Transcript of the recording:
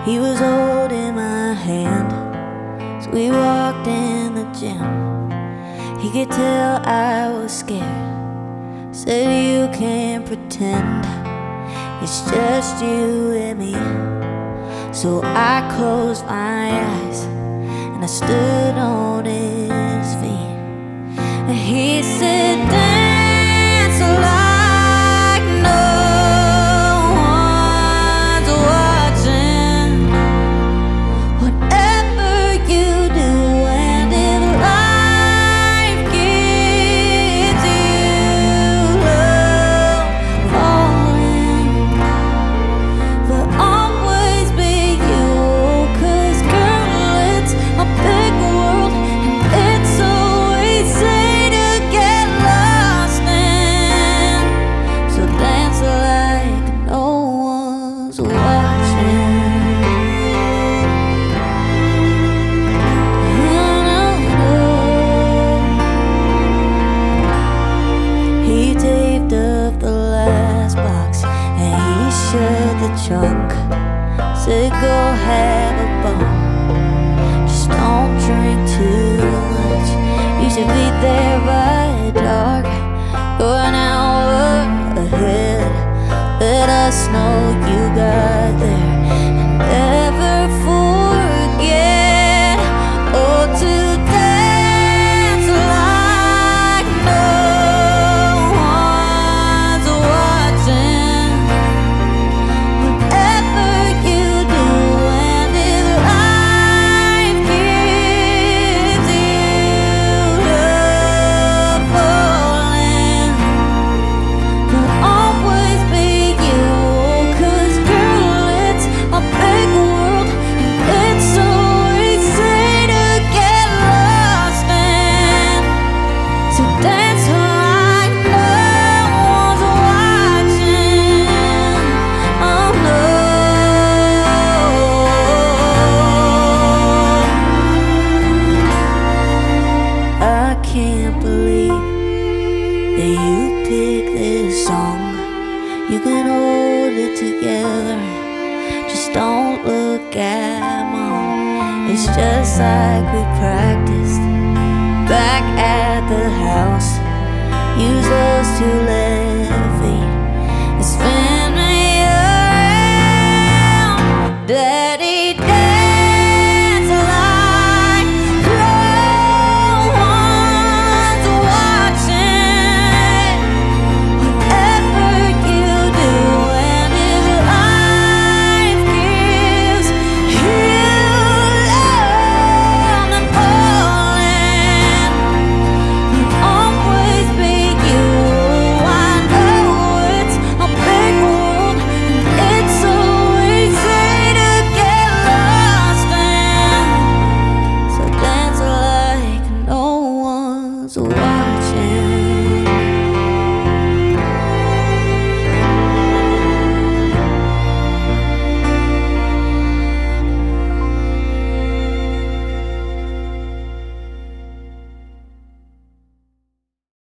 He was holding my hand as we walked in the gym. He could tell I was scared. Said you can't pretend, it's just you and me. So I closed my eyes and I stood on his feet. And he said, dance like no one's watching. Whatever you do, and if life gives you love falling, but always be you. 'Cause girl, it's a big world, and it's so easy to get lost in. So dance like no one's watching. He taped up the last box and he shut the trunk. Said go have a ball, just don't drink too much. You should be there by dark. Go an hour ahead, let us know you got there. And never forget, oh, to dance like no one's watching. Whatever you do, and if life gives you love falling, but always be you. 'Cause girl, it's a big world, and it's so easy to get lost in. So dance like no one's watching. Oh no, I can't believe that you picked this song. You can hold it together, just don't look at mom. It's just like we practiced back at the house. Use those two left feet and spin me around.